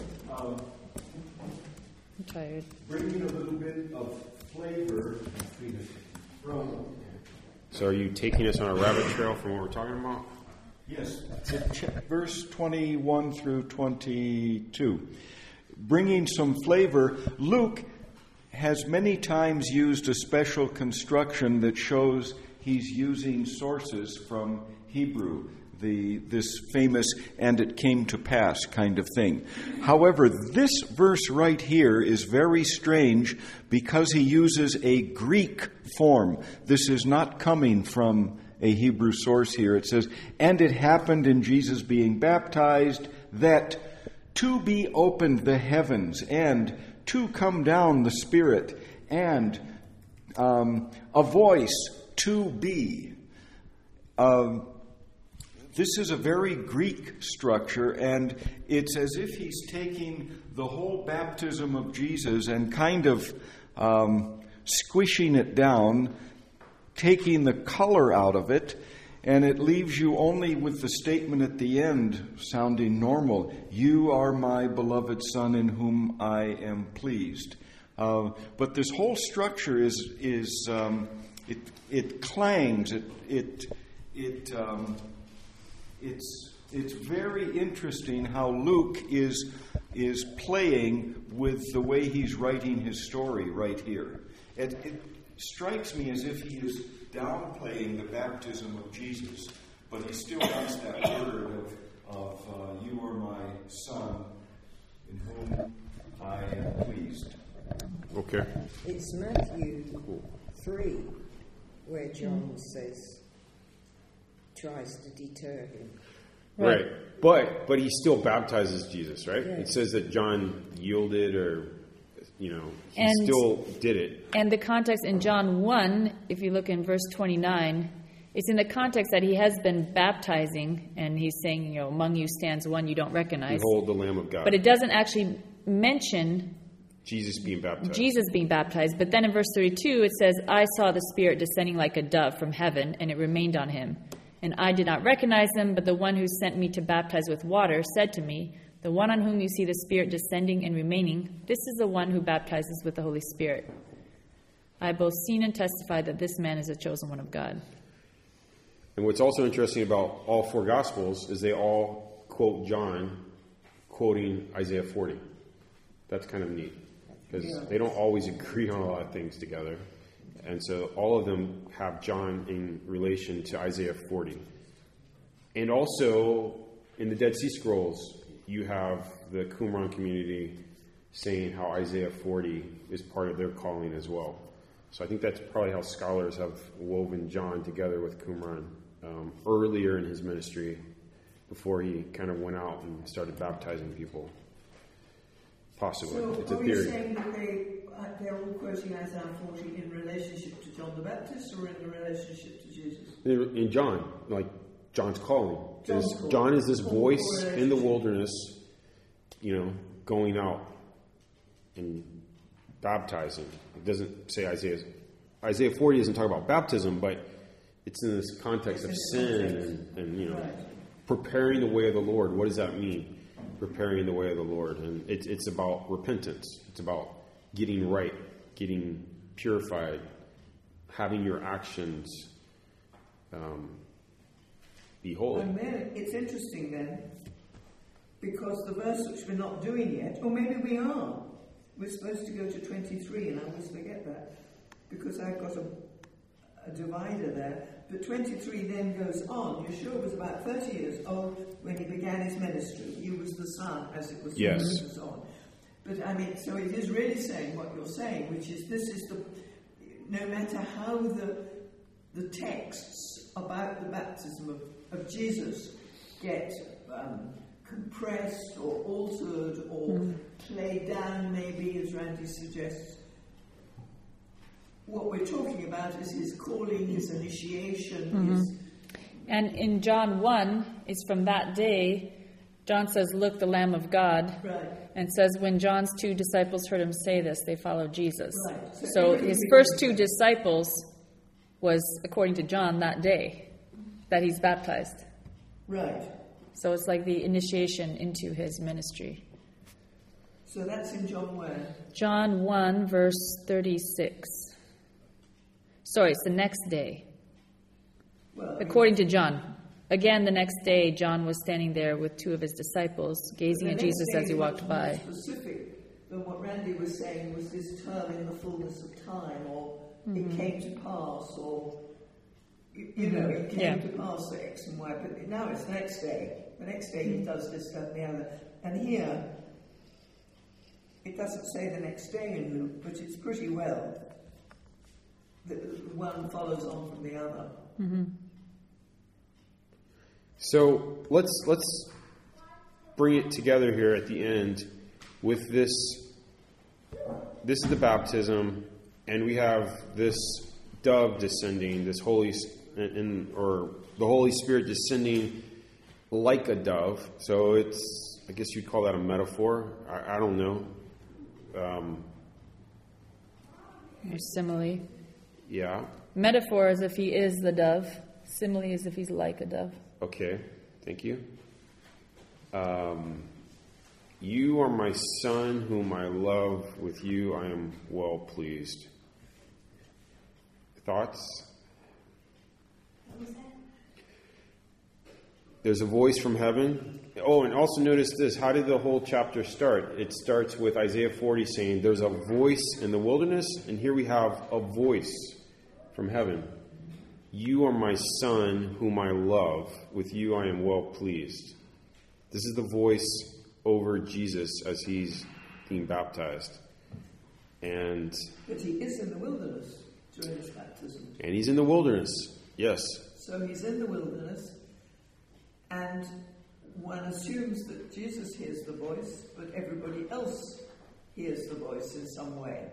I'm tired. Bringing a little bit of flavor from... So are you taking us on a rabbit trail from what we're talking about? Yes. Verse 21 through 22. Bringing some flavor. Luke has many times used a special construction that shows he's using sources from Hebrew, this famous "and it came to pass" kind of thing. However, this verse right here is very strange because he uses a Greek form. This is not coming from a Hebrew source here. It says, "And it happened in Jesus being baptized that to be opened the heavens and to come down the Spirit and a voice to be." This is a very Greek structure, and it's as if he's taking the whole baptism of Jesus and kind of squishing it down, taking the color out of it, and it leaves you only with the statement at the end sounding normal. "You are my beloved Son in whom I am pleased." But this whole structure it clangs. It's very interesting how Luke is playing with the way he's writing his story right here. It strikes me as if he is downplaying the baptism of Jesus, but he still has that word of "you are my Son in whom I am pleased. Okay. It's Matthew 3 where John tries to deter him. Right. But he still baptizes Jesus, right? Yeah. It says that John yielded, or, he And- still did it. And the context in John 1, if you look in verse 29, it's in the context that he has been baptizing, and he's saying, among you stands one you don't recognize. Behold the Lamb of God. But it doesn't actually mention Jesus being baptized. Jesus being baptized. But then in verse 32, it says, I saw the Spirit descending like a dove from heaven, and it remained on him. And I did not recognize him, but the one who sent me to baptize with water said to me, the one on whom you see the Spirit descending and remaining, this is the one who baptizes with the Holy Spirit. I have both seen and testified that this man is a chosen one of God. And what's also interesting about all four Gospels is they all quote John quoting Isaiah 40. That's kind of neat, because they don't always agree on a lot of things together. And so all of them have John in relation to Isaiah 40. And also, in the Dead Sea Scrolls, you have the Qumran community saying how Isaiah 40 is part of their calling as well. So I think that's probably how scholars have woven John together with Qumran earlier in his ministry, before he kind of went out and started baptizing people. Possibly. So It's a are you theory. saying that they're all quoting Isaiah 40 in relationship to John the Baptist, or in relationship to Jesus? In John, like John's calling. John's calling. John is this Full voice relationship. in the wilderness, going out and baptizing. It doesn't say Isaiah 40 doesn't talk about baptism, but it's in this context of sin and Right. preparing the way of the Lord. What does that mean? Preparing the way of the Lord. And it's about repentance. It's about getting right, getting purified, having your actions be holy. And then it's interesting then, because the verse which we're not doing yet, or maybe we are, we're supposed to go to 23, and I always forget that, because I've got a divider there. But 23 then goes on. Yeshua was about 30 years old when he began his ministry. He was the Son, as it was Yes. and so on. But so it is really saying what you're saying, which is no matter how the texts about the baptism of Jesus get compressed or altered or played down, maybe, as Randy suggests, what we're talking about is his calling, his initiation, And in John 1, it's from that day, John says, look, the Lamb of God. Right. And says, when John's two disciples heard him say this, they followed Jesus. Right. So his first two disciples was, according to John, that day that he's baptized. Right. So it's like the initiation into his ministry. So that's in John where? John 1, verse 36. Sorry, it's the next day. Well, According to John. Again, the next day, John was standing there with two of his disciples, gazing at Jesus as he walked by. More specific than what Randy was saying was this term in the fullness of time, or it came to pass, or it came to pass for X and Y. But now it's the next day. The next day he does this, that, and the other. And here, it doesn't say the next day in Luke, but it's pretty well that one follows on from the other. So let's bring it together here at the end with this. This is the baptism, and we have this dove descending, this or the Holy Spirit descending like a dove. So it's, I guess you'd call that a metaphor. I don't know. Or simile. Yeah. Metaphor is if he is the dove. Simile is if he's like a dove. Okay, thank you. You are my son, whom I love. With you I am well pleased. Thoughts? What was that? There's a voice from heaven. Oh, and also notice this. How did the whole chapter start? It starts with Isaiah 40 saying, there's a voice in the wilderness, and here we have a voice from heaven. You are my son, whom I love. With you I am well pleased. This is the voice over Jesus as he's being baptized. But he is in the wilderness during his baptism. And he's in the wilderness, yes. So he's in the wilderness, and one assumes that Jesus hears the voice, but everybody else hears the voice in some way.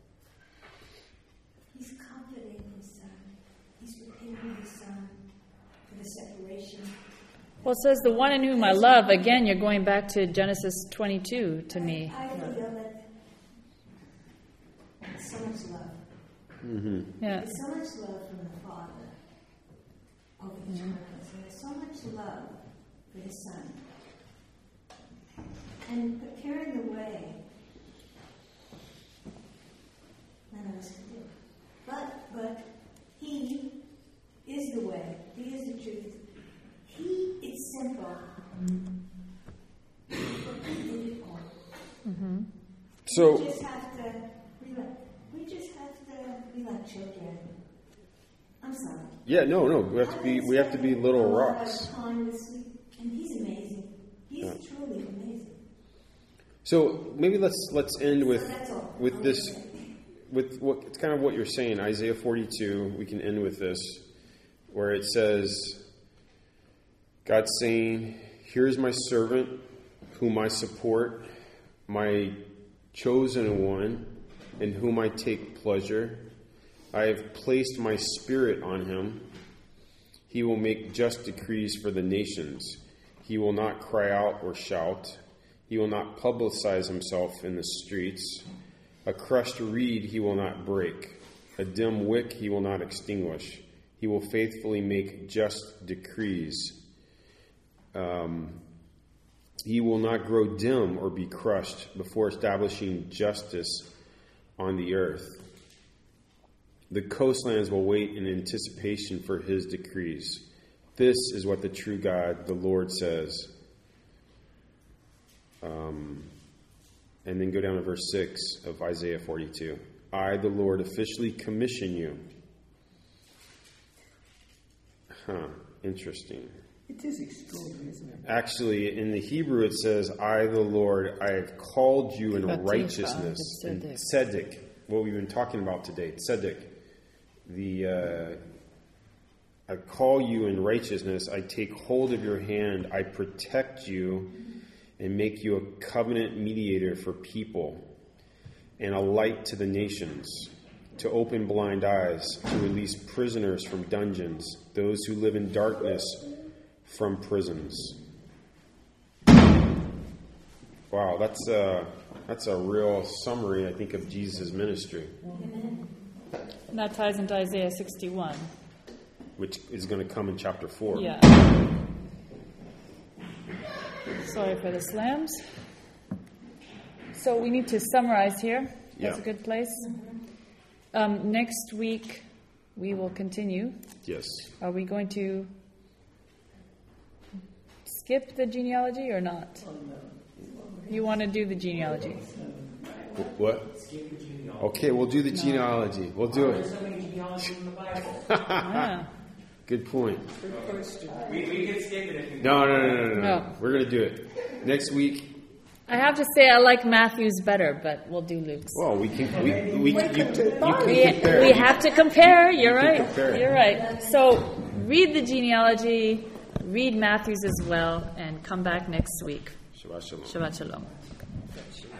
He's comforting his son. He's preparing his son for the separation. Well, it says the one in whom I love. Again, you're going back to Genesis 22 to me. I feel that so much love. Mm-hmm. Yeah. There's so much love from the Father over the child. There's so much love for the Son. And preparing the way, none of us can do. But He is the way. He is the truth. It's simple. But difficult. Mm-hmm. So we just have to be like children. I'm sorry. yeah, no, we have to be little rocks. Time this week, and he's amazing. He's truly amazing. So maybe let's end with So this, with what it's kind of what you're saying, Isaiah 42. We can end with this, where it says, God's saying, "Here's my servant, whom I support, my chosen one, in whom I take pleasure. I have placed my spirit on him. He will make just decrees for the nations. He will not cry out or shout. He will not publicize himself in the streets. A crushed reed he will not break. A dim wick he will not extinguish. He will faithfully make just decrees. He will not grow dim or be crushed before establishing justice on the earth. The coastlands will wait in anticipation for his decrees. This is what the true God, the Lord, says." And then go down to verse 6 of Isaiah 42. "I, the Lord, officially commission you." Interesting. It is extraordinary, isn't it? Actually, in the Hebrew it says, "I, the Lord, I have called you in righteousness." And tzedek, what we've been talking about today, tzedek. I call you in righteousness. I take hold of your hand. I protect you and make you a covenant mediator for people and a light to the nations, to open blind eyes, to release prisoners from dungeons, those who live in darkness from prisons. Wow, that's a real summary, I think, of Jesus' ministry. And that ties into Isaiah 61. Which is going to come in chapter 4. Yeah. Sorry for the slams. So we need to summarize here. That's a good place. Next week, we will continue. Yes. Are we going to skip the genealogy or not? You want to do the genealogy? What? Okay, we'll do the genealogy. We'll do it. There's so many genealogies in the Bible. Good point. We can skip it if we No. No. We're going to do it. Next week. I have to say I like Matthew's better, but we'll do Luke's. Well, you can compare. We have to compare. You're right. Compare. You're right. So read the genealogy, read Matthew's as well, and come back next week. Shabbat shalom. Shabbat shalom.